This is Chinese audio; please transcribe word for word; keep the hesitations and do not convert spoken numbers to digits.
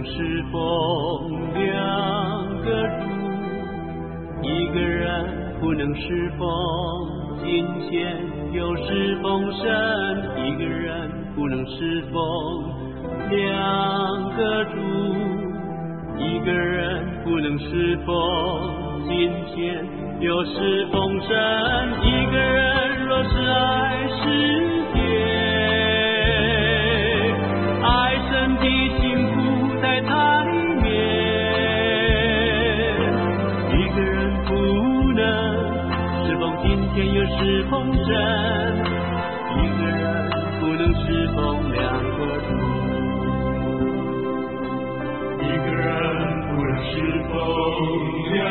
侍奉两个主，一个人不能侍奉金钱又侍奉神，一个人不能侍奉两个主，一个人不能侍奉金钱又侍奉神，一个人若是爱世界，爱神的心不在他里面，一个人不能侍奉金钱又侍奉神，一个人不能侍奉两个主， 一个人不能侍奉两